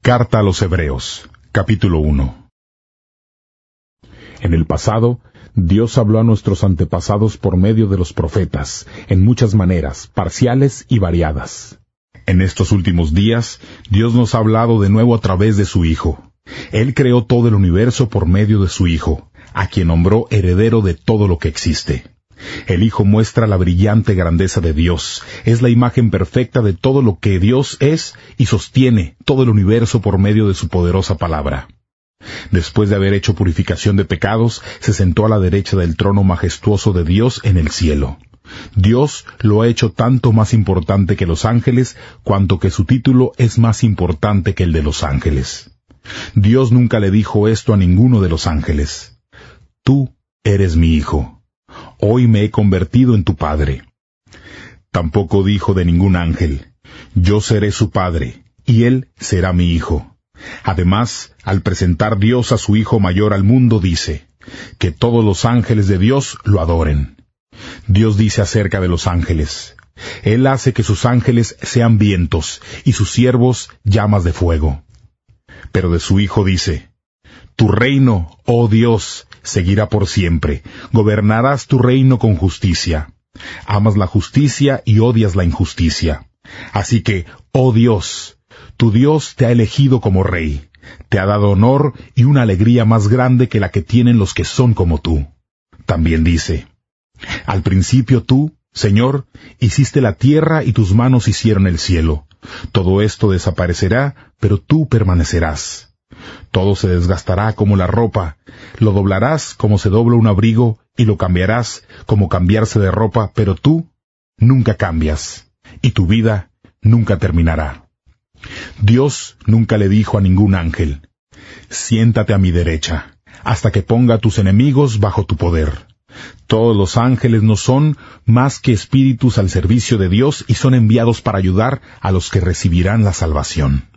Carta a los Hebreos, capítulo 1. En el pasado, Dios habló a nuestros antepasados por medio de los profetas, en muchas maneras, parciales y variadas. En estos últimos días, Dios nos ha hablado de nuevo a través de su Hijo. Él creó todo el universo por medio de su Hijo, a quien nombró heredero de todo lo que existe. El Hijo muestra la brillante grandeza de Dios, es la imagen perfecta de todo lo que Dios es y sostiene todo el universo por medio de su poderosa palabra. Después de haber hecho purificación de pecados, se sentó a la derecha del trono majestuoso de Dios en el cielo. Dios lo ha hecho tanto más importante que los ángeles, cuanto que su título es más importante que el de los ángeles. Dios nunca le dijo esto a ninguno de los ángeles: Tú eres mi hijo. Hoy me he convertido en tu padre. Tampoco dijo de ningún ángel: Yo seré su padre, y él será mi hijo. Además, al presentar Dios a su Hijo mayor al mundo, dice: Que todos los ángeles de Dios lo adoren. Dios dice acerca de los ángeles: Él hace que sus ángeles sean vientos, y sus siervos llamas de fuego. Pero de su Hijo dice: Tu reino, oh Dios, seguirá por siempre. Gobernarás tu reino con justicia. Amas la justicia y odias la injusticia. Así que, oh Dios, tu Dios te ha elegido como rey. Te ha dado honor y una alegría más grande que la que tienen los que son como tú. También dice: Al principio tú, Señor, hiciste la tierra y tus manos hicieron el cielo. Todo esto desaparecerá, pero tú permanecerás. Todo se desgastará como la ropa, lo doblarás como se dobla un abrigo, y lo cambiarás como cambiarse de ropa, pero tú nunca cambias, y tu vida nunca terminará. Dios nunca le dijo a ningún ángel: Siéntate a mi derecha, hasta que ponga a tus enemigos bajo tu poder. Todos los ángeles no son más que espíritus al servicio de Dios y son enviados para ayudar a los que recibirán la salvación.